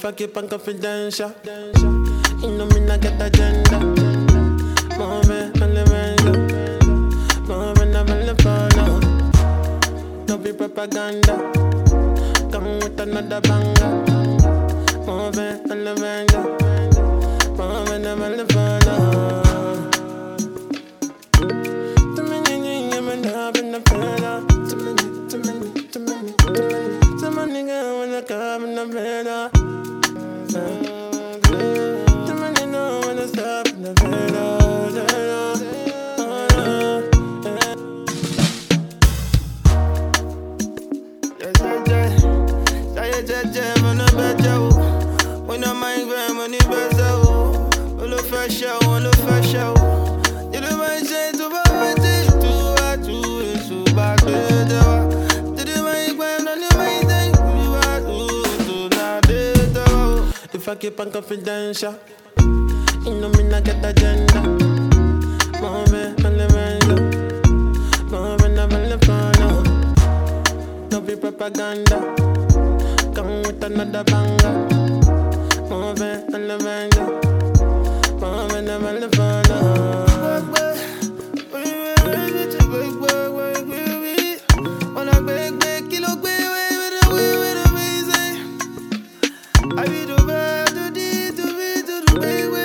I keep on confidential, you know me not get agenda. Moving on the range, moving on the follow. No be propaganda, come with another banger. Moving on the range, moving on the follow. Too many things I'm in the fellow. Too many girls wanna come in the fellow. Too many know when I stop in the fellow. On the bed, when I mind grand, when it best out. On the first show, on the first show. You do my say to my way, to what to is to back the door. To do my grand, on the my thing, to what to not the door. If I keep on confidential, you know me not get agenda. Moving on the range, moving on the follow. No be propaganda. Come with another banger. Moving on the range, moving on the follow. On a big kilo, with a reason. I be the bad to the baby.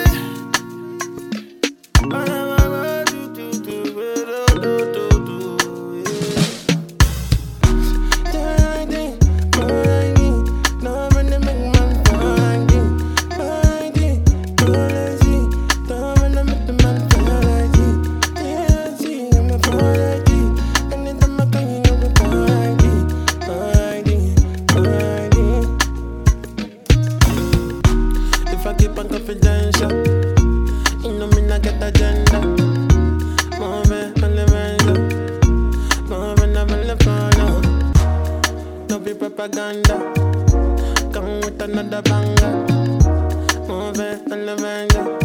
If I keep on confidential, you know me not get agenda. Moving on the range, moving on the follow. No be propaganda, come with another banger. Moving on the range.